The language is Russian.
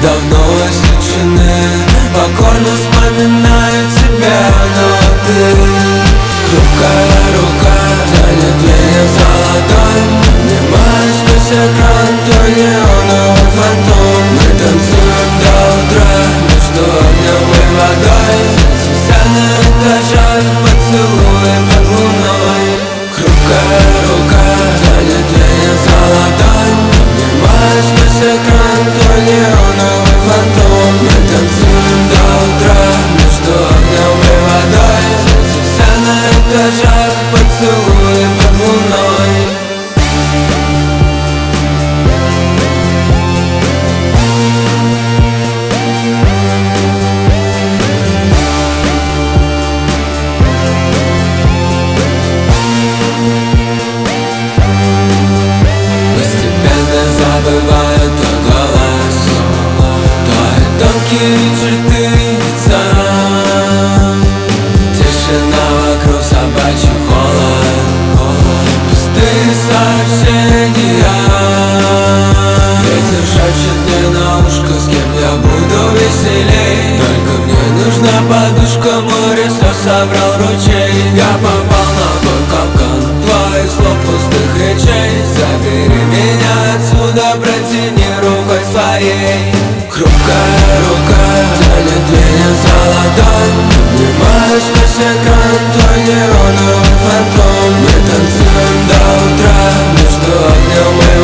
давно исключены. Покорно вспоминаю тебя, но ты хрупкая рука тянет меня за ладонь. Обнимаю сквозь экран твой неоновый фантом. Мы танцуем до утра между огнем и водой. Сердца на этажах, поцелуи под луной. Хрупкая рука тянет меня за ладонь. Обнимаю сквозь экран твой неоновый фантом. Мы танцуем до утра между огнем и водой. Сердца на этажах, поцелуи под луной. Забываю твой голос, твои тонкие черты лица. Тишина вокруг, собачий холод, пустые сообщения. Ветер шепчет мне на ушко, с кем я буду веселей. Только мне нужна подушка, море слез собрал ручей. Я попал на твой капкан твоих слов, пустых речей. Забери меня отсюда, протяни рукой своей. Хрупкая рука тянет меня за ладонь. Обнимаю сквозь экран твой неоновый фантом. Мы танцуем до утра между огнем и